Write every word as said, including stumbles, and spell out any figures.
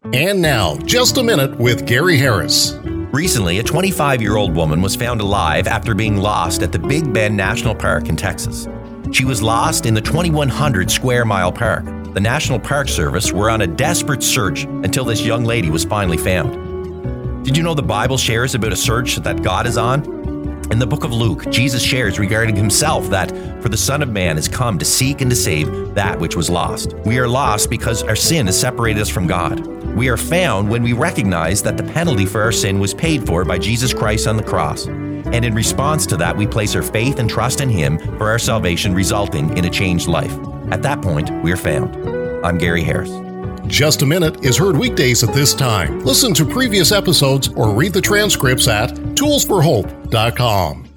And now, Just a Minute with Gary Harris. Recently, a twenty-five-year-old woman was found alive after being lost at the Big Bend National Park in Texas. She was lost in the twenty-one hundred square mile park. The National Park Service were on a desperate search until this young lady was finally found. Did you know the Bible shares about a search that God is on? In the book of Luke, Jesus shares regarding himself that for the Son of Man has come to seek and to save that which was lost. We are lost because our sin has separated us from God. We are found when we recognize that the penalty for our sin was paid for by Jesus Christ on the cross. And in response to that, we place our faith and trust in him for our salvation, resulting in a changed life. At that point, we are found. I'm Gary Harris. Just a Minute is heard weekdays at this time. Listen to previous episodes or read the transcripts at tools for hope dot com.